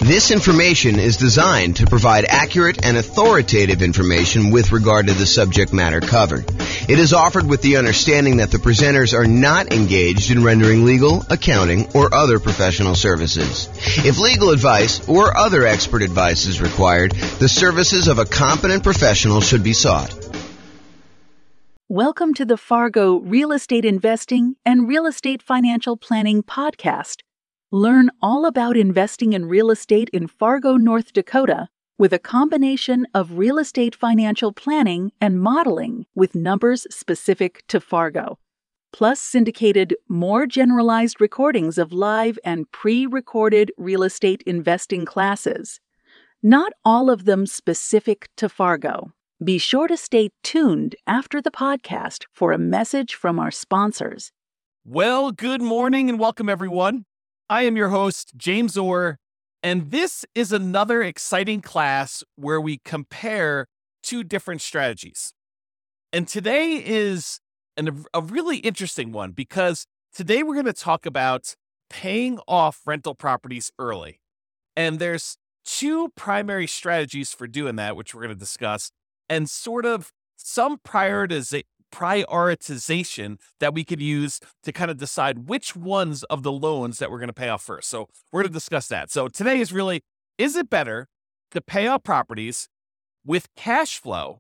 This information is designed to provide accurate and authoritative information with regard to the subject matter covered. It is offered with the understanding that the presenters are not engaged in rendering legal, accounting, or other professional services. If legal advice or other expert advice is required, the services of a competent professional should be sought. Welcome to the Fargo Real Estate Investing and Real Estate Financial Planning podcast. Learn all about investing in real estate in Fargo, North Dakota, with a combination of real estate financial planning and modeling with numbers specific to Fargo, plus syndicated, more generalized recordings of live and pre-recorded real estate investing classes. Not all of them specific to Fargo. Be sure to stay tuned after the podcast for a message from our sponsors. Well, good morning and welcome, everyone. I am your host, James Orr, and this is another exciting class where we compare two different strategies. And today is a really interesting one because today we're going to talk about paying off rental properties early. And there's two primary strategies for doing that, which we're going to discuss, and sort of some prioritization that we could use to kind of decide which ones of the loans that we're going to pay off first. So we're going to discuss that. So today is really, is it better to pay off properties with cash flow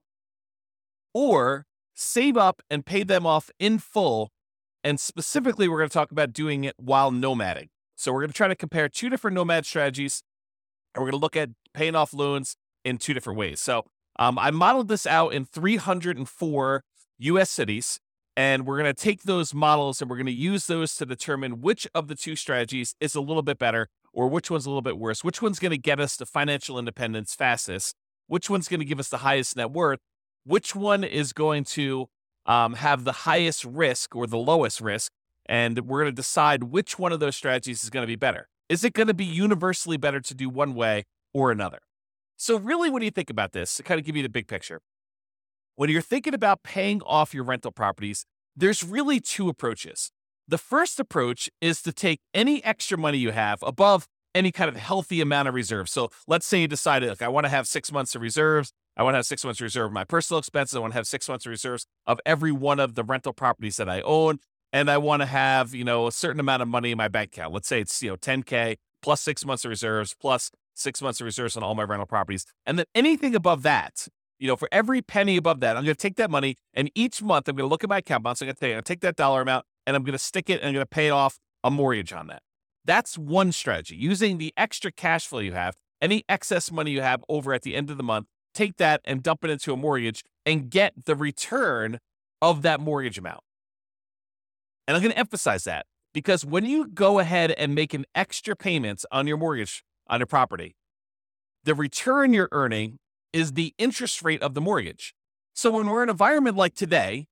or save up and pay them off in full? And specifically, we're going to talk about doing it while nomading. So we're going to try to compare two different nomad strategies, and we're going to look at paying off loans in two different ways. So I modeled this out in 304 U.S. cities, and we're going to take those models and we're going to use those to determine which of the two strategies is a little bit better or which one's a little bit worse, which one's going to get us to financial independence fastest, which one's going to give us the highest net worth, which one is going to have the highest risk or the lowest risk, and we're going to decide which one of those strategies is going to be better. Is it going to be universally better to do one way or another? So really, when you think about this, to kind of give you the big picture, when you're thinking about paying off your rental properties, there's really two approaches. The first approach is to take any extra money you have above any kind of healthy amount of reserves. So let's say you decided, look, I want to have 6 months of reserves. I want to have 6 months of reserve of my personal expenses. I want to have 6 months of reserves of every one of the rental properties that I own. And I want to have, a certain amount of money in my bank account. Let's say it's, $10K plus 6 months of reserves plus 6 months of reserves on all my rental properties. And then anything above that, for every penny above that, I'm going to take that money and each month I'm going to look at my account balance. I'm going to take that dollar amount and I'm going to stick it and I'm going to pay off a mortgage on that. That's one strategy. Using the extra cash flow you have, any excess money you have over at the end of the month, take that and dump it into a mortgage and get the return of that mortgage amount. And I'm going to emphasize that because when you go ahead and make an extra payment on your mortgage, on your property, the return you're earning is the interest rate of the mortgage. So when we're in an environment like today,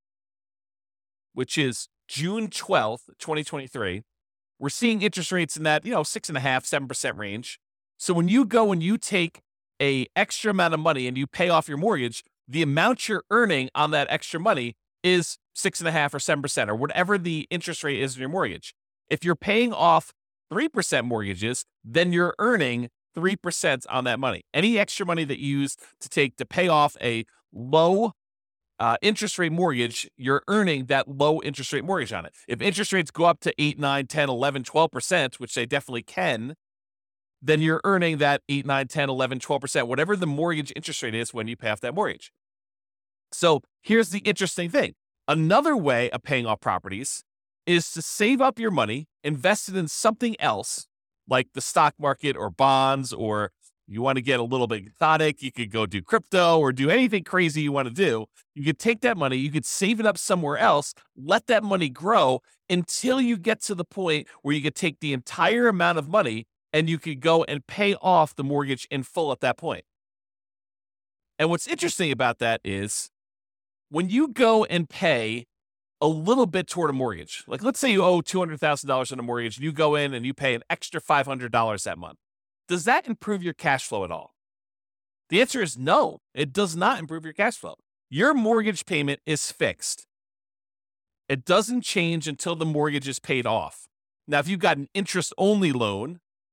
which is June 12th, 2023, we're seeing interest rates in that, 6.5%, 7% range. So when you go and you take a extra amount of money and you pay off your mortgage, the amount you're earning on that extra money is 6.5% or 7% or whatever the interest rate is in your mortgage. If you're paying off 3% mortgages, then you're earning 3% on that money. Any extra money that you use to pay off a low interest rate mortgage, you're earning that low interest rate mortgage on it. If interest rates go up to 8, 9, 10, 11, 12%, which they definitely can, then you're earning that 8, 9, 10, 11, 12%, whatever the mortgage interest rate is when you pay off that mortgage. So here's the interesting thing. Another way of paying off properties is to save up your money, invest it in something else, like the stock market or bonds, or you want to get a little bit exotic, you could go do crypto or do anything crazy you want to do. You could take that money, you could save it up somewhere else, let that money grow until you get to the point where you could take the entire amount of money and you could go and pay off the mortgage in full at that point. And what's interesting about that is when you go and pay a little bit toward a mortgage, like let's say you owe $200,000 on a mortgage, and you go in and you pay an extra $500 that month. Does that improve your cash flow at all? The answer is no, it does not improve your cash flow. Your mortgage payment is fixed. It doesn't change until the mortgage is paid off. Now, if you've got an interest-only loan,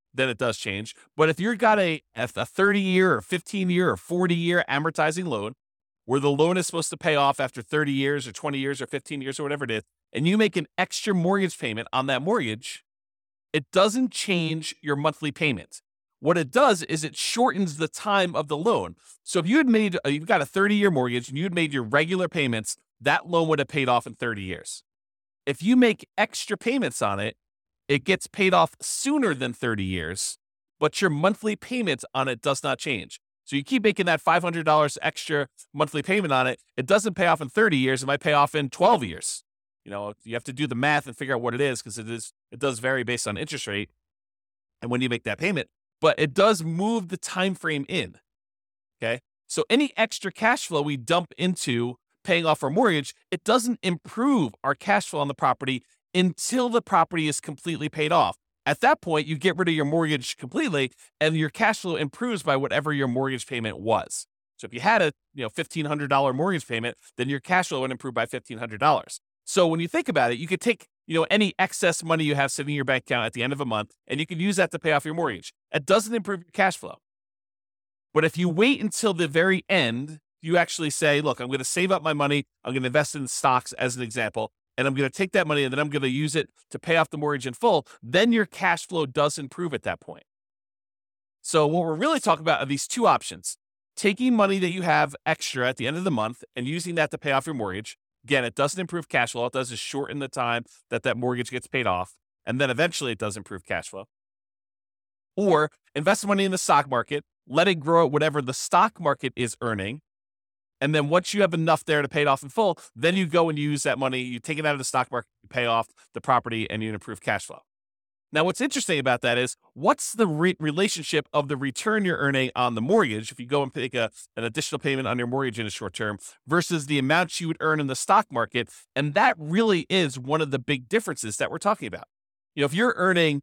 then it does change. But if you've got a 30-year or 15-year or 40-year amortizing loan, where the loan is supposed to pay off after 30 years or 20 years or 15 years or whatever it is, and you make an extra mortgage payment on that mortgage, it doesn't change your monthly payment. What it does is it shortens the time of the loan. So if you've got a 30-year mortgage and you'd made your regular payments, that loan would have paid off in 30 years. If you make extra payments on it, it gets paid off sooner than 30 years, but your monthly payment on it does not change. So you keep making that $500 extra monthly payment on it. It doesn't pay off in 30 years. It might pay off in 12 years. You have to do the math and figure out what it is, because it does vary based on interest rate and when you make that payment. But it does move the time frame in. Okay, so any extra cash flow we dump into paying off our mortgage, it doesn't improve our cash flow on the property until the property is completely paid off. At that point, you get rid of your mortgage completely, and your cash flow improves by whatever your mortgage payment was. So if you had a $1,500 mortgage payment, then your cash flow would improve by $1,500. So when you think about it, you could take any excess money you have sitting in your bank account at the end of a month, and you can use that to pay off your mortgage. It doesn't improve your cash flow. But if you wait until the very end, you actually say, look, I'm going to save up my money. I'm going to invest in stocks as an example, and I'm going to take that money and then I'm going to use it to pay off the mortgage in full. Then your cash flow does improve at that point. So what we're really talking about are these two options: taking money that you have extra at the end of the month and using that to pay off your mortgage. Again, it doesn't improve cash flow. All it does is shorten the time that mortgage gets paid off. And then eventually it does improve cash flow. Or invest money in the stock market, let it grow at whatever the stock market is earning. And then once you have enough there to pay it off in full, then you go and use that money, you take it out of the stock market, you pay off the property, and you improve cash flow. Now, what's interesting about that is, what's the relationship of the return you're earning on the mortgage if you go and make an additional payment on your mortgage in a short term versus the amount you would earn in the stock market? And that really is one of the big differences that we're talking about. If you're earning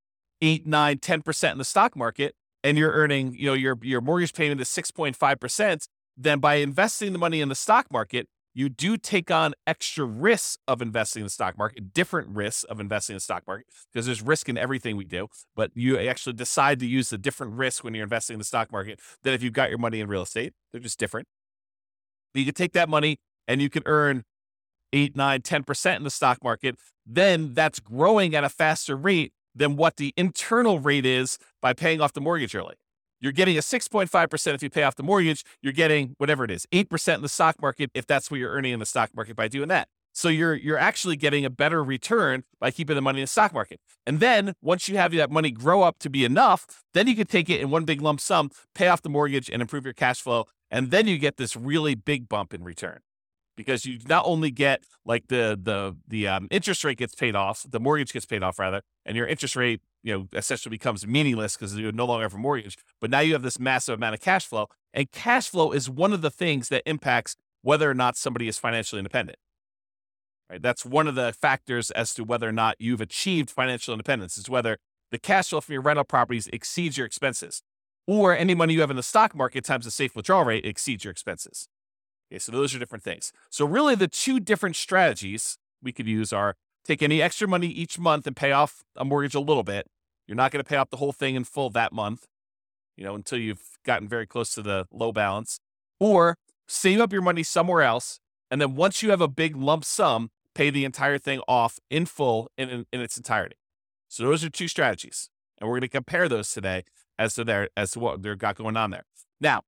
8, 9, 10% in the stock market and you're earning, your mortgage payment is 6.5%, then by investing the money in the stock market, you do take on extra risks of investing in the stock market, different risks of investing in the stock market, because there's risk in everything we do, but you actually decide to use the different risks when you're investing in the stock market than if you've got your money in real estate. They're just different. But you can take that money and you can earn 8, 9, 10% in the stock market. Then that's growing at a faster rate than what the internal rate is by paying off the mortgage early. You're getting a 6.5% if you pay off the mortgage. You're getting whatever it is, 8% in the stock market if that's what you're earning in the stock market by doing that. So you're actually getting a better return by keeping the money in the stock market. And then once you have that money grow up to be enough, then you can take it in one big lump sum, pay off the mortgage, and improve your cash flow. And then you get this really big bump in return, because you not only get like the interest rate gets paid off, the mortgage gets paid off rather, and your interest rate essentially becomes meaningless because you no longer have a mortgage. But now you have this massive amount of cash flow, and cash flow is one of the things that impacts whether or not somebody is financially independent. Right? That's one of the factors as to whether or not you've achieved financial independence, is whether the cash flow from your rental properties exceeds your expenses, or any money you have in the stock market times the safe withdrawal rate exceeds your expenses. Okay, so those are different things. So really the two different strategies we could use are take any extra money each month and pay off a mortgage a little bit. You're not going to pay off the whole thing in full that month, until you've gotten very close to the low balance, or save up your money somewhere else. And then once you have a big lump sum, pay the entire thing off in full in its entirety. So those are two strategies. And we're going to compare those today as to what they've got going on there. Now,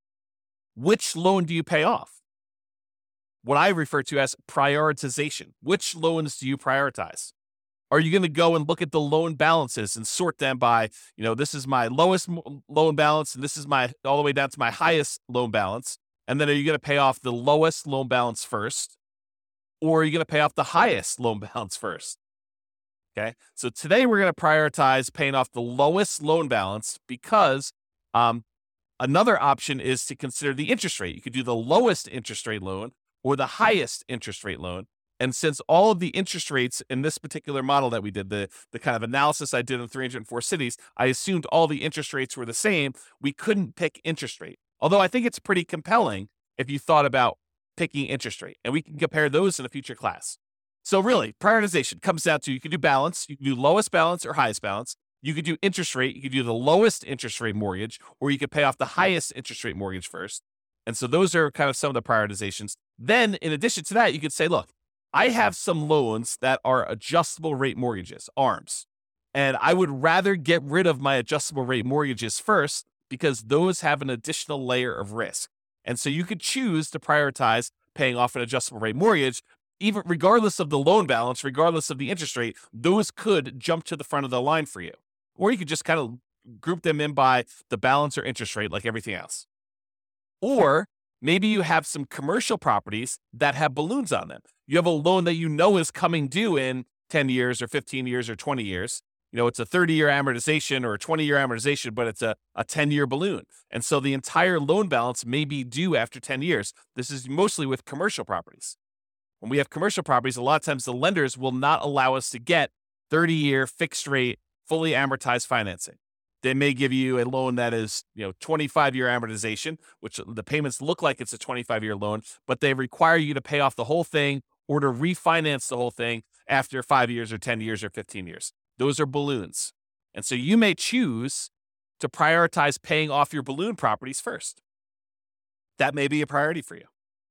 which loan do you pay off? What I refer to as prioritization. Which loans do you prioritize? Are you going to go and look at the loan balances and sort them by, this is my lowest loan balance and this is all the way down to my highest loan balance? And then are you going to pay off the lowest loan balance first? Or are you going to pay off the highest loan balance first? Okay. So today we're going to prioritize paying off the lowest loan balance, because another option is to consider the interest rate. You could do the lowest interest rate loan or the highest interest rate loan. And since all of the interest rates in this particular model that we did, the kind of analysis I did in 304 cities, I assumed all the interest rates were the same. We couldn't pick interest rate. Although I think it's pretty compelling if you thought about picking interest rate. And we can compare those in a future class. So really, prioritization comes down to, you can do balance. You can do lowest balance or highest balance. You could do interest rate. You could do the lowest interest rate mortgage, or you could pay off the highest interest rate mortgage first. And so those are kind of some of the prioritizations. Then in addition to that, you could say, look, I have some loans that are adjustable rate mortgages, ARMs. And I would rather get rid of my adjustable rate mortgages first because those have an additional layer of risk. And so you could choose to prioritize paying off an adjustable rate mortgage, even regardless of the loan balance, regardless of the interest rate. Those could jump to the front of the line for you. Or you could just kind of group them in by the balance or interest rate like everything else. Or maybe you have some commercial properties that have balloons on them. You have a loan that you know is coming due in 10 years or 15 years or 20 years. It's a 30-year amortization or a 20-year amortization, but it's a 10-year balloon. And so the entire loan balance may be due after 10 years. This is mostly with commercial properties. When we have commercial properties, a lot of times the lenders will not allow us to get 30-year fixed rate, fully amortized financing. They may give you a loan that is, 25-year amortization, which the payments look like it's a 25-year loan, but they require you to pay off the whole thing or to refinance the whole thing after 5 years or 10 years or 15 years. Those are balloons. And so you may choose to prioritize paying off your balloon properties first. That may be a priority for you.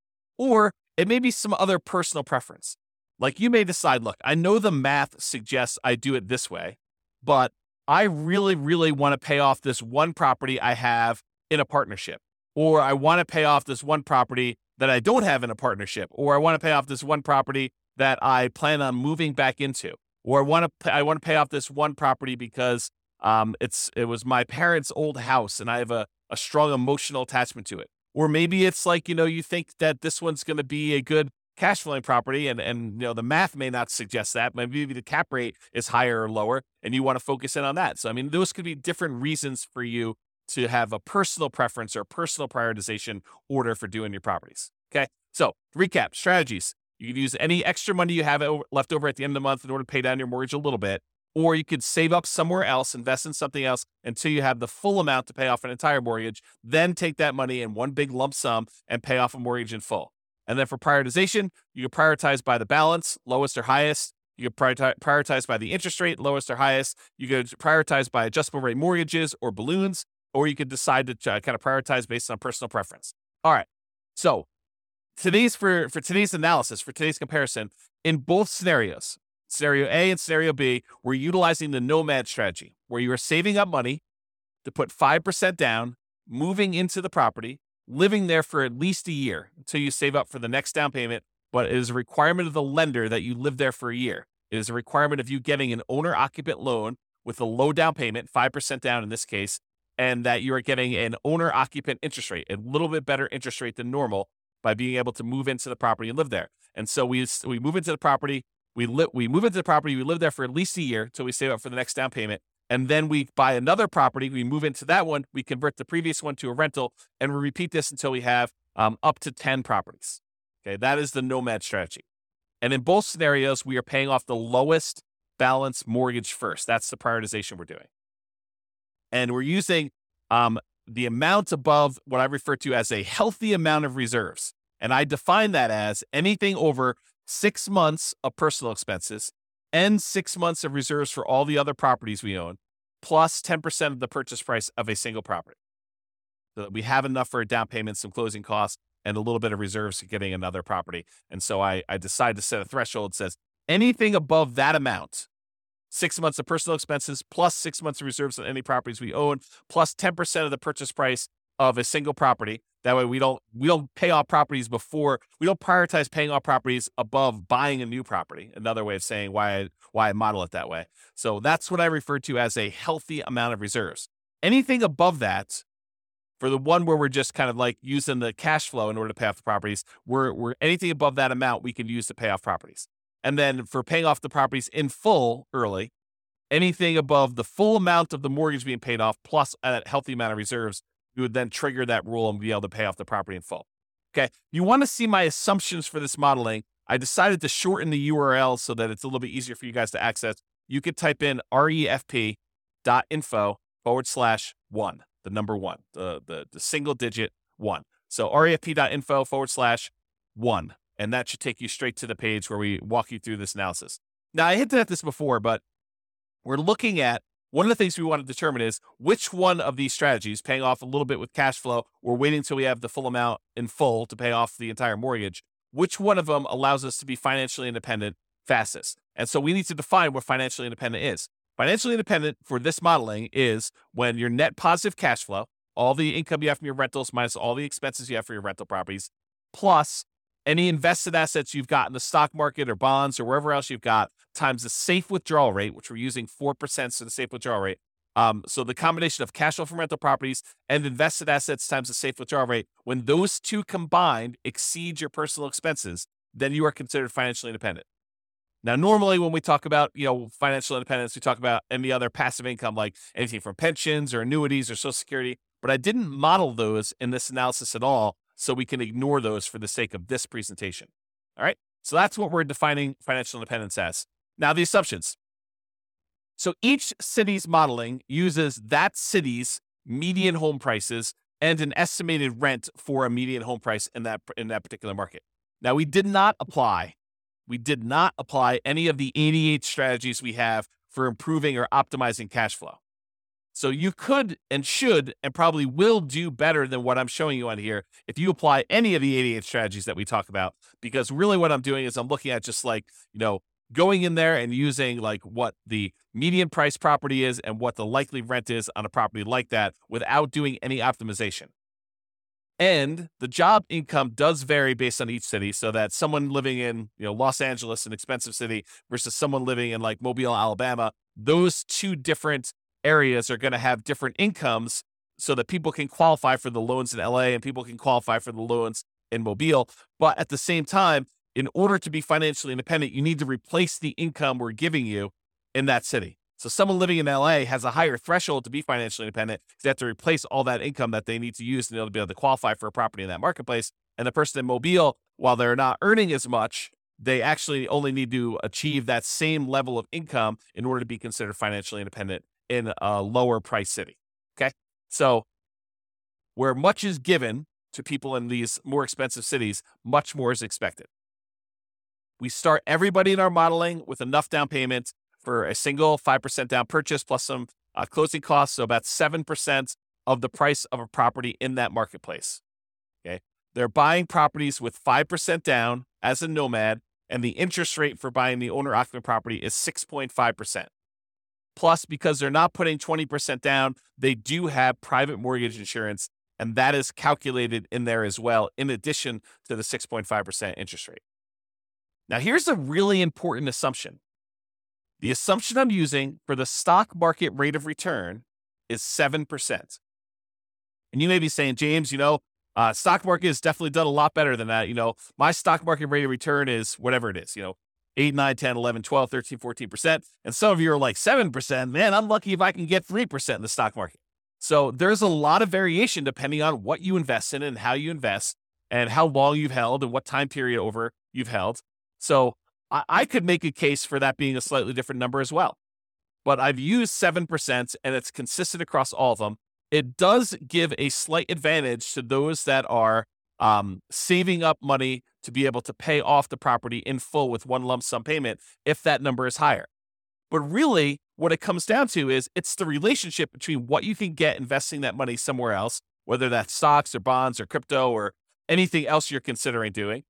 Or it may be some other personal preference. Like you may decide, look, I know the math suggests I do it this way, but I really, really want to pay off this one property I have in a partnership. Or I want to pay off this one property that I don't have in a partnership. Or I want to pay off this one property that I plan on moving back into. Or I want to pay off this one property because it was my parents' old house and I have a strong emotional attachment to it. Or maybe it's like, you think that this one's going to be a good cash flowing property and the math may not suggest that. Maybe the cap rate is higher or lower and you want to focus in on that. So, those could be different reasons for you to have a personal preference or personal prioritization order for doing your properties. Okay. So recap strategies. You could use any extra money you have left over at the end of the month in order to pay down your mortgage a little bit, or you could save up somewhere else, invest in something else until you have the full amount to pay off an entire mortgage, then take that money in one big lump sum and pay off a mortgage in full. And then for prioritization, you can prioritize by the balance, lowest or highest. You can prioritize by the interest rate, lowest or highest. You could prioritize by adjustable rate mortgages or balloons, or you could decide to kind of prioritize based on personal preference. All right. So for today's analysis, for today's comparison, in both scenarios, scenario A and scenario B, we're utilizing the nomad strategy, where you are saving up money to put 5% down, moving into the property, living there for at least a year until you save up for the next down payment. But it is a requirement of the lender that you live there for a year. It is a requirement of you getting an owner-occupant loan with a low down payment, 5% down in this case, and that you are getting an owner-occupant interest rate, a little bit better interest rate than normal by being able to move into the property and live there. And so we move into the property, we live there for at least a year until we save up for the next down payment. And then we buy another property, we move into that one, we convert the previous one to a rental, and we repeat this until we have up to 10 properties. Okay, that is the nomad strategy. And in both scenarios, we are paying off the lowest balance mortgage first. That's the prioritization we're doing. And we're using the amount above what I refer to as a healthy amount of reserves. And I define that as anything over 6 months of personal expenses and 6 months of reserves for all the other properties we own, plus 10% of the purchase price of a single property. So that we have enough for a down payment, some closing costs, and a little bit of reserves for getting another property. And so I decided to set a threshold that says anything above that amount, 6 months of personal expenses, plus 6 months of reserves on any properties we own, plus 10% of the purchase price of a single property. That way we don't pay off properties before, we don't prioritize paying off properties above buying a new property. Another way of saying why I model it that way. So that's what I refer to as a healthy amount of reserves. Anything above that, for the one where we're just kind of like using the cash flow in order to pay off the properties, we're anything above that amount we can use to pay off properties. And then for paying off the properties in full early, anything above the full amount of the mortgage being paid off plus a healthy amount of reserves, you would then trigger that rule and be able to pay off the property in full. Okay. You want to see my assumptions for this modeling. I decided to shorten the URL so that it's a little bit easier for you guys to access. You could type in refp.info/1, the number one, the single digit 1. So refp.info/1. And that should take you straight to the page where we walk you through this analysis. Now, I hinted at this before, but we're looking at one of the things we want to determine is which one of these strategies, paying off a little bit with cash flow or waiting until we have the full amount in full to pay off the entire mortgage, which one of them allows us to be financially independent fastest. And so we need to define what financially independent is. Financially independent for this modeling is when your net positive cash flow, all the income you have from your rentals minus all the expenses you have for your rental properties, plus any invested assets you've got in the stock market or bonds or wherever else you've got, times the safe withdrawal rate, which we're using 4% for the safe withdrawal rate. So the combination of cash flow from rental properties and invested assets times the safe withdrawal rate, when those two combined exceed your personal expenses, then you are considered financially independent. Now, normally when we talk about, financial independence, we talk about any other passive income, like anything from pensions or annuities or Social Security, but I didn't model those in this analysis at all, so we can ignore those for the sake of this presentation. All right. So that's what we're defining financial independence as. Now, the assumptions. So each city's modeling uses that city's median home prices and an estimated rent for a median home price in that particular market. Now, we did not apply any of the 88 strategies we have for improving or optimizing cash flow. So you could and should and probably will do better than what I'm showing you on here if you apply any of the 88 strategies that we talk about, because really what I'm doing is I'm looking at just going in there and using what the median price property is and what the likely rent is on a property like that without doing any optimization. And the job income does vary based on each city, so that someone living in Los Angeles, an expensive city, versus someone living in Mobile, Alabama, those two different areas are going to have different incomes so that people can qualify for the loans in LA and people can qualify for the loans in Mobile. But at the same time, in order to be financially independent, you need to replace the income we're giving you in that city. So someone living in LA has a higher threshold to be financially independent because they have to replace all that income that they need to use to be able to qualify for a property in that marketplace. And the person in Mobile, while they're not earning as much, they actually only need to achieve that same level of income in order to be considered financially independent in a lower price city. Okay. So where much is given to people in these more expensive cities, much more is expected. We start everybody in our modeling with enough down payment for a single 5% down purchase plus some closing costs. So about 7% of the price of a property in that marketplace. Okay. They're buying properties with 5% down as a nomad, and the interest rate for buying the owner occupant property is 6.5%. Plus, because they're not putting 20% down, they do have private mortgage insurance, and that is calculated in there as well, in addition to the 6.5% interest rate. Now, here's a really important assumption. The assumption I'm using for the stock market rate of return is 7%. And you may be saying, James, stock market has definitely done a lot better than that. My stock market rate of return is whatever it is, 8, 9, 10, 11, 12, 13, 14%. And some of you are like 7%. Man, I'm lucky if I can get 3% in the stock market. So there's a lot of variation depending on what you invest in and how you invest and how long you've held and what time period over you've held. So I could make a case for that being a slightly different number as well. But I've used 7% and it's consistent across all of them. It does give a slight advantage to those that are saving up money to be able to pay off the property in full with one lump sum payment if that number is higher. But really, what it comes down to is it's the relationship between what you can get investing that money somewhere else, whether that's stocks or bonds or crypto or anything else you're considering doing,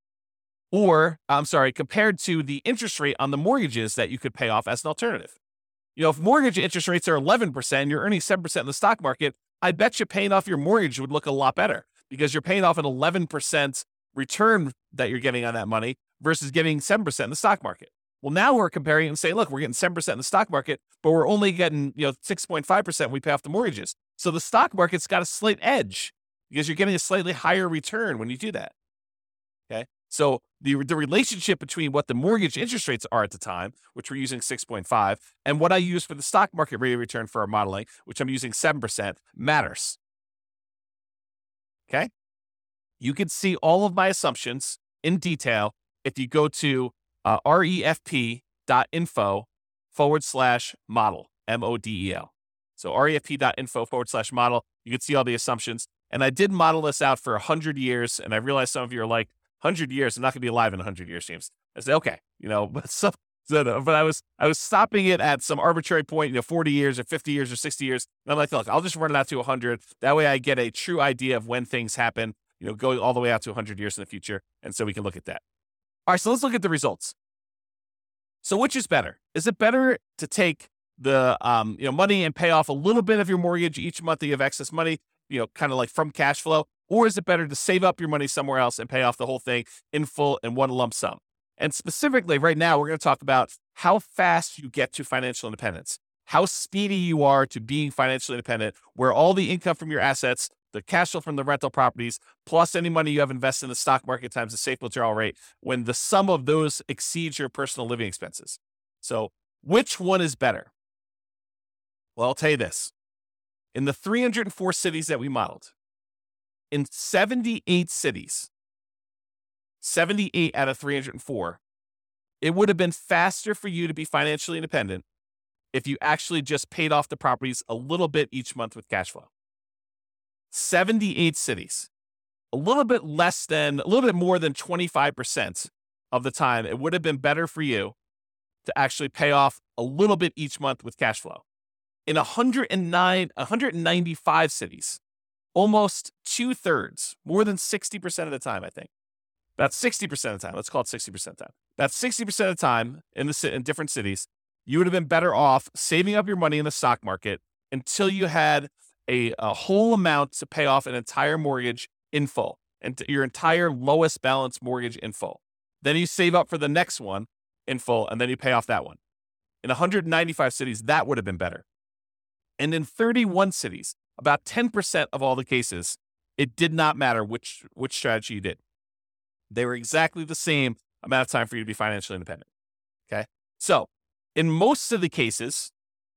compared to the interest rate on the mortgages that you could pay off as an alternative. If mortgage interest rates are 11%, you're earning 7% in the stock market, I bet you paying off your mortgage would look a lot better because you're paying off an 11% return that you're getting on that money versus getting 7% in the stock market. Well, now we're comparing and saying, look, we're getting 7% in the stock market, but we're only getting 6.5% when we pay off the mortgages. So the stock market's got a slight edge because you're getting a slightly higher return when you do that. Okay. So the relationship between what the mortgage interest rates are at the time, which we're using 6.5, and what I use for the stock market rate of return for our modeling, which I'm using 7%, matters. Okay. You can see all of my assumptions in detail if you go to refp.info/model, MODEL. So refp.info/model, you can see all the assumptions. And I did model this out for 100 years. And I realize some of you are like, 100 years, I'm not going to be alive in 100 years, James. I say, okay, but some But I was stopping it at some arbitrary point, 40 years or 50 years or 60 years. And I'm like, look, I'll just run it out to 100. That way I get a true idea of when things happen, going all the way out to 100 years in the future. And so we can look at that. All right, so let's look at the results. So which is better? Is it better to take the money and pay off a little bit of your mortgage each month that you have excess money, kind of like from cash flow? Or is it better to save up your money somewhere else and pay off the whole thing in full in one lump sum? And specifically right now, we're going to talk about how fast you get to financial independence, how speedy you are to being financially independent, where all the income from your assets, the cash flow from the rental properties, plus any money you have invested in the stock market times the safe withdrawal rate, when the sum of those exceeds your personal living expenses. So which one is better? Well, I'll tell you this. In the 304 cities that we modeled, in 78 cities, 78 out of 304, it would have been faster for you to be financially independent if you actually just paid off the properties a little bit each month with cash flow. 78 cities, a little bit more than 25% of the time, it would have been better for you to actually pay off a little bit each month with cash flow. In 195 cities, almost 2/3, more than 60% of the time, I think. About 60% of the time, let's call it 60% of the time. About 60% of the time in different cities, you would have been better off saving up your money in the stock market until you had a whole amount to pay off an entire mortgage in full, and your entire lowest balance mortgage in full. Then you save up for the next one in full, and then you pay off that one. In 195 cities, that would have been better. And in 31 cities, about 10% of all the cases, it did not matter which strategy you did. They were exactly the same amount of time for you to be financially independent. Okay. So in most of the cases,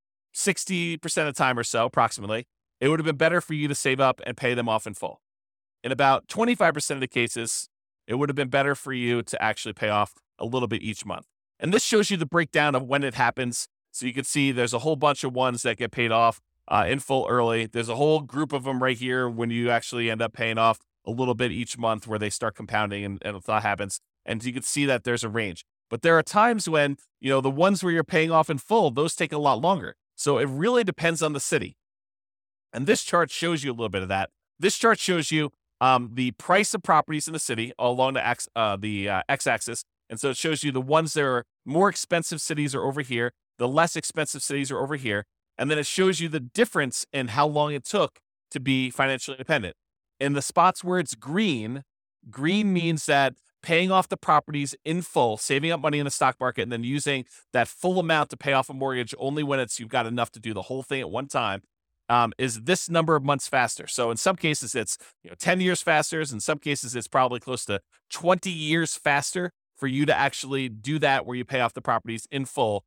60% of the time or so, approximately, it would have been better for you to save up and pay them off in full. In about 25% of the cases, it would have been better for you to actually pay off a little bit each month. And this shows you the breakdown of when it happens. So you can see there's a whole bunch of ones that get paid off in full early. There's a whole group of them right here when you actually end up paying off a little bit each month where they start compounding and that happens. And you can see that there's a range. But there are times when, the ones where you're paying off in full, those take a lot longer. So it really depends on the city. And this chart shows you a little bit of that. This chart shows you the price of properties in the city all along the x-axis. And so it shows you the ones that are more expensive cities are over here. The less expensive cities are over here. And then it shows you the difference in how long it took to be financially independent. In the spots where it's green means that paying off the properties in full, saving up money in the stock market, and then using that full amount to pay off a mortgage only when you've got enough to do the whole thing at one time, is this number of months faster. So in some cases, it's 10 years faster. In some cases, it's probably close to 20 years faster for you to actually do that where you pay off the properties in full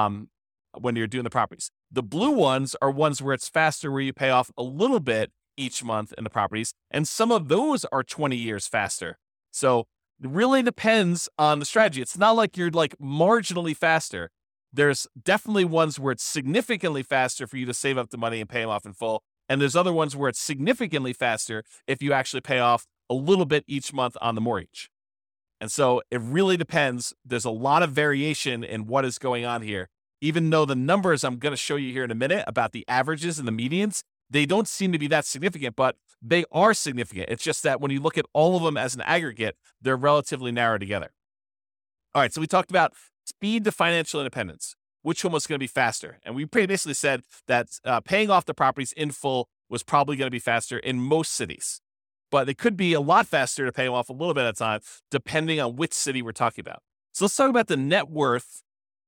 when you're doing the properties. The blue ones are ones where it's faster, where you pay off a little bit each month in the properties. And some of those are 20 years faster. So it really depends on the strategy. It's not like you're like marginally faster. There's definitely ones where it's significantly faster for you to save up the money and pay them off in full. And there's other ones where it's significantly faster if you actually pay off a little bit each month on the mortgage. And so it really depends. There's a lot of variation in what is going on here. Even though the numbers I'm going to show you here in a minute about the averages and the medians, they don't seem to be that significant, but they are significant. It's just that when you look at all of them as an aggregate, they're relatively narrow together. All right, so we talked about speed to financial independence. Which one was going to be faster? And we basically said that paying off the properties in full was probably going to be faster in most cities. But it could be a lot faster to pay them off a little bit at a time, depending on which city we're talking about. So let's talk about the net worth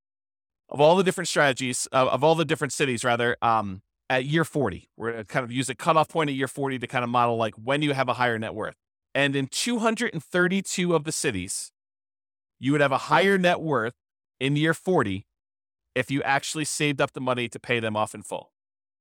of all the different strategies, of all the different cities, rather, at year 40. We're going to kind of use a cutoff point at year 40 to kind of model like when you have a higher net worth. And in 232 of the cities, you would have a higher net worth in year 40 if you actually saved up the money to pay them off in full.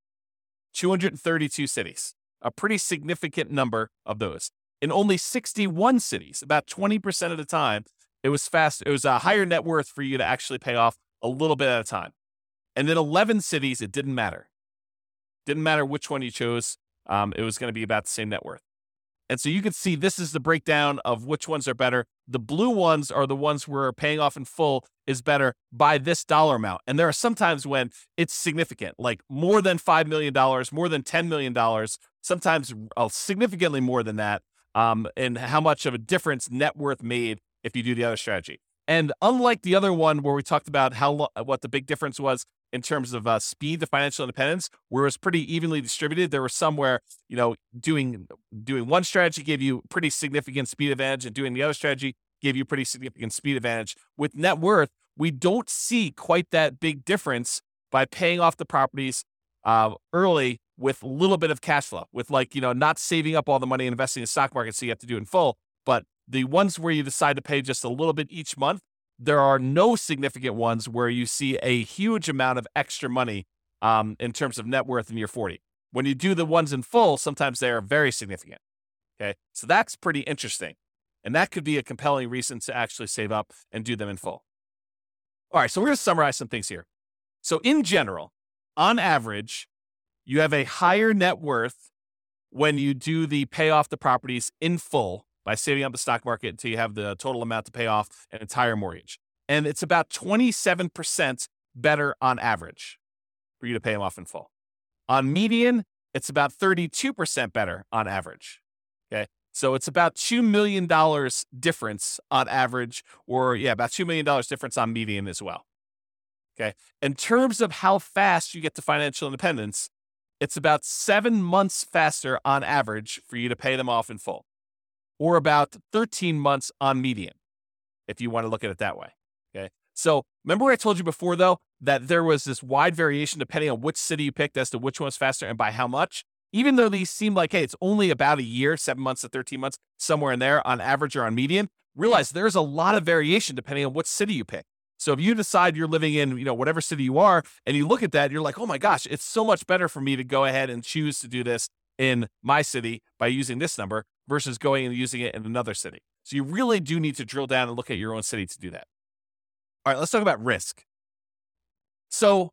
232 cities, a pretty significant number of those. In only 61 cities, about 20% of the time, it was a higher net worth for you to actually pay off a little bit at a time. And in 11 cities, it didn't matter. Didn't matter which one you chose. It was going to be about the same net worth. And so you can see this is the breakdown of which ones are better. The blue ones are the ones where paying off in full is better by this dollar amount. And there are some times when it's significant, like more than $5 million, more than $10 million, sometimes significantly more than that, and how much of a difference net worth made if you do the other strategy. And unlike the other one where we talked about what the big difference was in terms of speed to financial independence, where it was pretty evenly distributed, there were some where, doing one strategy gave you pretty significant speed advantage and doing the other strategy gave you pretty significant speed advantage. With net worth, we don't see quite that big difference by paying off the properties early with a little bit of cash flow, with not saving up all the money and investing in the stock market so you have to do it in full. But the ones where you decide to pay just a little bit each month, there are no significant ones where you see a huge amount of extra money in terms of net worth in year 40. When you do the ones in full, sometimes they are very significant. Okay, so that's pretty interesting. And that could be a compelling reason to actually save up and do them in full. All right, so we're going to summarize some things here. So in general, on average, you have a higher net worth when you do the pay off the properties in full by saving up the stock market until you have the total amount to pay off an entire mortgage. And it's about 27% better on average for you to pay them off in full. On median, it's about 32% better on average. Okay. So it's about $2 million difference on average, or about $2 million difference on median as well. Okay. In terms of how fast you get to financial independence, it's about 7 months faster on average for you to pay them off in full, or about 13 months on median, if you want to look at it that way. Okay. So remember what I told you before, though, that there was this wide variation depending on which city you picked as to which one's faster and by how much? Even though these seem like, hey, it's only about a year, 7 months to 13 months, somewhere in there on average or on median, realize there's a lot of variation depending on what city you pick. So if you decide you're living in, whatever city you are, and you look at that, you're like, oh my gosh, it's so much better for me to go ahead and choose to do this in my city by using this number versus going and using it in another city. So you really do need to drill down and look at your own city to do that. All right, let's talk about risk. So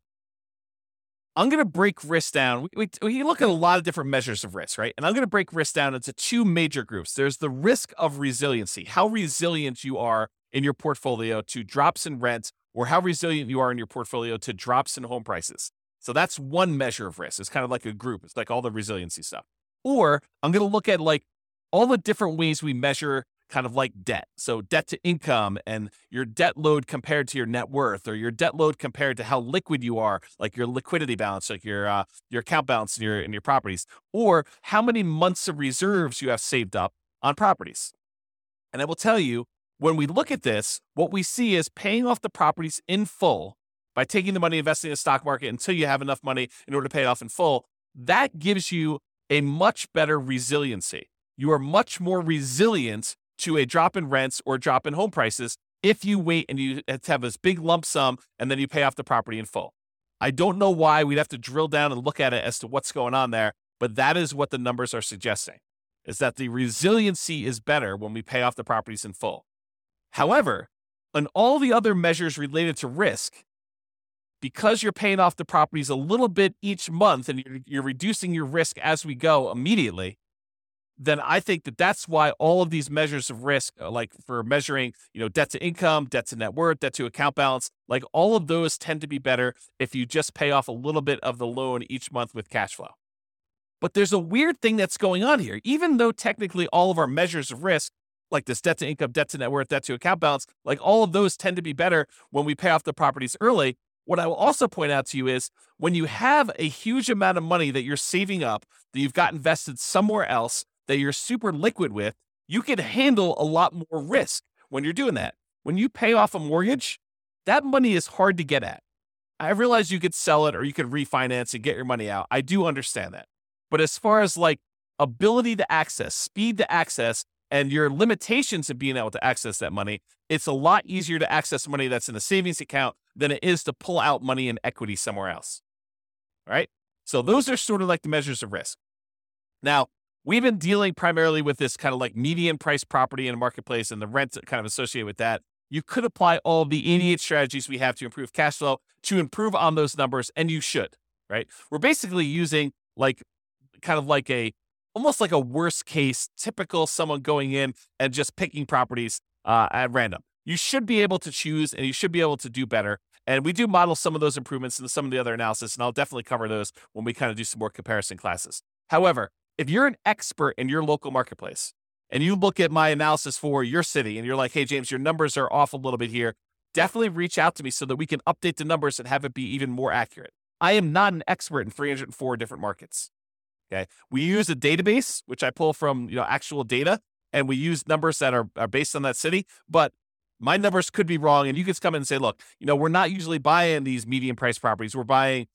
I'm going to break risk down. We look at a lot of different measures of risk, right? And I'm going to break risk down into two major groups. There's the risk of resiliency, how resilient you are in your portfolio to drops in rent, or how resilient you are in your portfolio to drops in home prices. So that's one measure of risk. It's kind of like a group. It's like all the resiliency stuff. Or I'm going to look at like all the different ways we measure kind of like debt. So debt to income and your debt load compared to your net worth, or your debt load compared to how liquid you are, like your liquidity balance, like your account balance in your properties, or how many months of reserves you have saved up on properties. And I will tell you, when we look at this, what we see is paying off the properties in full by taking the money, investing in the stock market until you have enough money in order to pay it off in full. That gives you a much better resiliency. You are much more resilient to a drop in rents or drop in home prices if you wait and you have this big lump sum and then you pay off the property in full. I don't know why. We'd have to drill down and look at it as to what's going on there, but that is what the numbers are suggesting, is that the resiliency is better when we pay off the properties in full. However, on all the other measures related to risk, because you're paying off the properties a little bit each month and you're reducing your risk as we go immediately, then I think that's why all of these measures of risk, like for measuring, debt to income, debt to net worth, debt to account balance, like all of those tend to be better if you just pay off a little bit of the loan each month with cash flow. But there's a weird thing that's going on here. Even though technically all of our measures of risk, like this debt to income, debt to net worth, debt to account balance, like all of those tend to be better when we pay off the properties early. What I will also point out to you is when you have a huge amount of money that you're saving up, that you've got invested somewhere else, that you're super liquid with, you can handle a lot more risk when you're doing that. When you pay off a mortgage, that money is hard to get at. I realize you could sell it or you could refinance and get your money out. I do understand that. But as far as like ability to access, speed to access, and your limitations of being able to access that money, it's a lot easier to access money that's in a savings account than it is to pull out money in equity somewhere else. All right? So those are sort of like the measures of risk. Now, we've been dealing primarily with this kind of like median price property in a marketplace and the rent kind of associated with that. You could apply all the 88 strategies we have to improve cash flow to improve on those numbers, and you should, right? We're basically using like kind of like a almost like a worst case, typical someone going in and just picking properties at random. You should be able to choose and you should be able to do better. And we do model some of those improvements in some of the other analysis, and I'll definitely cover those when we kind of do some more comparison classes. However, if you're an expert in your local marketplace and you look at my analysis for your city and you're like, hey, James, your numbers are off a little bit here, definitely reach out to me so that we can update the numbers and have it be even more accurate. I am not an expert in 304 different markets. Okay. We use a database, which I pull from, actual data, and we use numbers that are based on that city, but my numbers could be wrong. And you can come in and say, look, we're not usually buying these medium price properties. We're buying,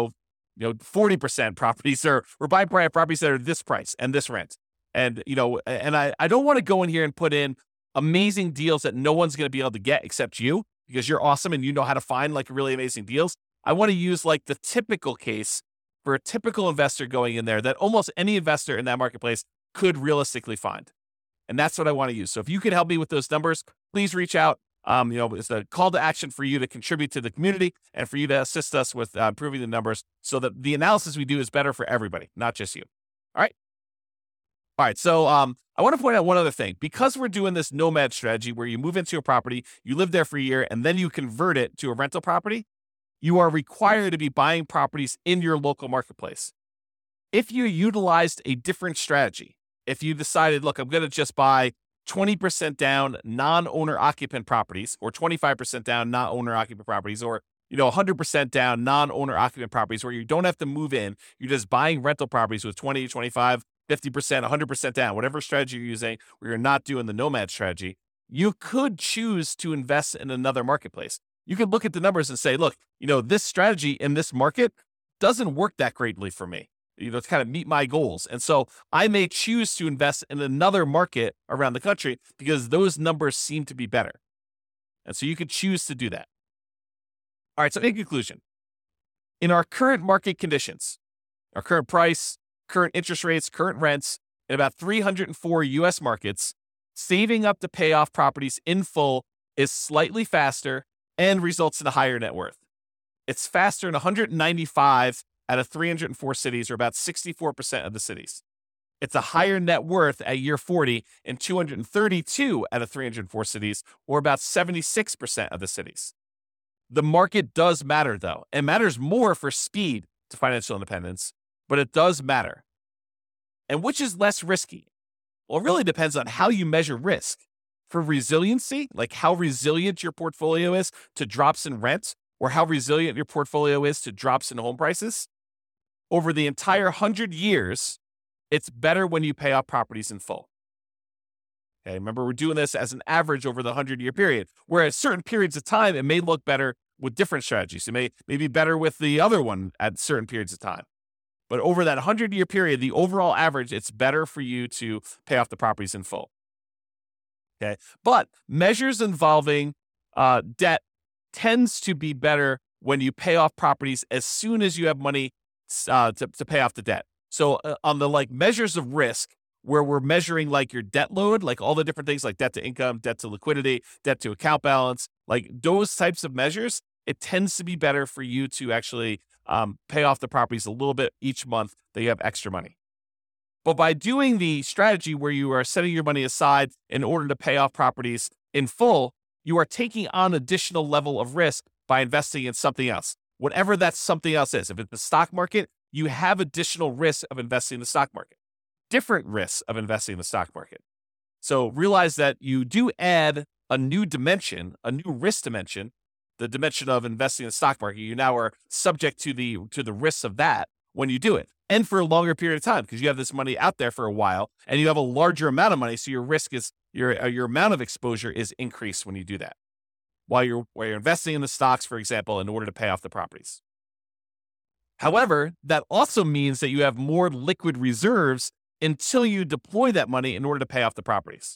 40% properties, or we're buying properties that are this price and this rent. And, and I don't want to go in here and put in amazing deals that no one's going to be able to get except you, because you're awesome and you know how to find like really amazing deals. I want to use like the typical case for a typical investor going in there that almost any investor in that marketplace could realistically find. And that's what I want to use. So if you can help me with those numbers, please reach out. It's a call to action for you to contribute to the community and for you to assist us with improving the numbers so that the analysis we do is better for everybody, not just you. All right. So I want to point out one other thing. Because we're doing this nomad strategy where you move into a property, you live there for a year, and then you convert it to a rental property, you are required to be buying properties in your local marketplace. If you utilized a different strategy, if you decided, look, I'm going to just buy 20% down non-owner occupant properties, or 25% down non-owner occupant properties, or 100% down non-owner occupant properties where you don't have to move in, you're just buying rental properties with 20, 25, 50%, 100% down, whatever strategy you're using, where you're not doing the nomad strategy, you could choose to invest in another marketplace. You could look at the numbers and say, look, this strategy in this market doesn't work that greatly for me, to kind of meet my goals. And so I may choose to invest in another market around the country because those numbers seem to be better. And so you could choose to do that. All right. So in conclusion, in our current market conditions, our current price, current interest rates, current rents, in about 304 U.S. markets, saving up to pay off properties in full is slightly faster and results in a higher net worth. It's faster in 195 out of 304 cities, or about 64% of the cities. It's a higher net worth at year 40 in 232 out of 304 cities, or about 76% of the cities. The market does matter, though. It matters more for speed to financial independence, but it does matter. And which is less risky? Well, it really depends on how you measure risk. For resiliency, like how resilient your portfolio is to drops in rent, or how resilient your portfolio is to drops in home prices, over the entire 100 years, it's better when you pay off properties in full. Okay, remember, we're doing this as an average over the 100-year period, where at certain periods of time, it may look better with different strategies. It may be better with the other one at certain periods of time. But over that 100-year period, the overall average, it's better for you to pay off the properties in full. Okay, but measures involving debt tends to be better when you pay off properties as soon as you have money to pay off the debt. So on the measures of risk, where we're measuring your debt load, all the different things like debt to income, debt to liquidity, debt to account balance, those types of measures, it tends to be better for you to actually pay off the properties a little bit each month that you have extra money. But by doing the strategy where you are setting your money aside in order to pay off properties in full, you are taking on additional level of risk by investing in something else, whatever that something else is. If it's the stock market, you have additional risk of investing in the stock market, different risks of investing in the stock market. So realize that you do add a new dimension, a new risk dimension, the dimension of investing in the stock market. You now are subject to the risks of that when you do it, and for a longer period of time, because you have this money out there for a while and you have a larger amount of money. So your risk is your amount of exposure is increased when you do that while you're investing in the stocks, for example, in order to pay off the properties. However, that also means that you have more liquid reserves until you deploy that money in order to pay off the properties.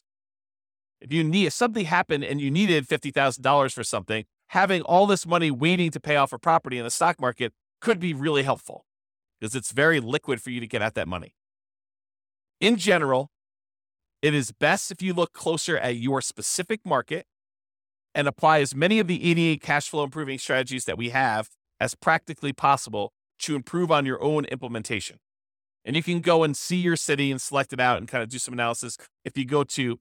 If something happened and you needed $50,000 for something, having all this money waiting to pay off a property in the stock market could be really helpful, because it's very liquid for you to get at that money. In general, it is best if you look closer at your specific market and apply as many of the 88 cash flow improving strategies that we have as practically possible to improve on your own implementation. And you can go and see your city and select it out and kind of do some analysis. If you go to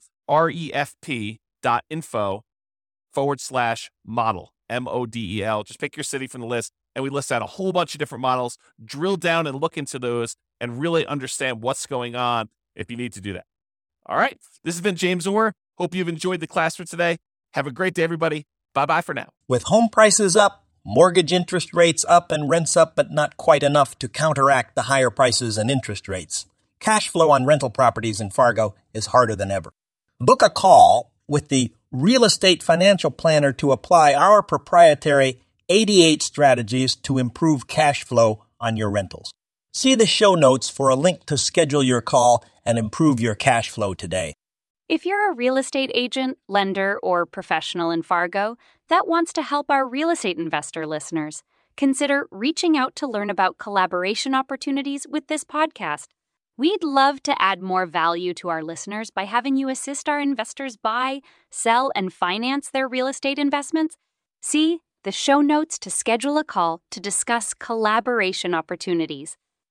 refp.info/model, MODEL, just pick your city from the list. And we list out a whole bunch of different models, drill down and look into those and really understand what's going on if you need to do that. All right. This has been James Orr. Hope you've enjoyed the class for today. Have a great day, everybody. Bye-bye for now. With home prices up, mortgage interest rates up, and rents up, but not quite enough to counteract the higher prices and interest rates, cash flow on rental properties in Fargo is harder than ever. Book a call with the Real Estate Financial Planner to apply our proprietary 88 strategies to improve cash flow on your rentals. See the show notes for a link to schedule your call and improve your cash flow today. If you're a real estate agent, lender, or professional in Fargo that wants to help our real estate investor listeners, consider reaching out to learn about collaboration opportunities with this podcast. We'd love to add more value to our listeners by having you assist our investors buy, sell, and finance their real estate investments. See the show notes to schedule a call to discuss collaboration opportunities.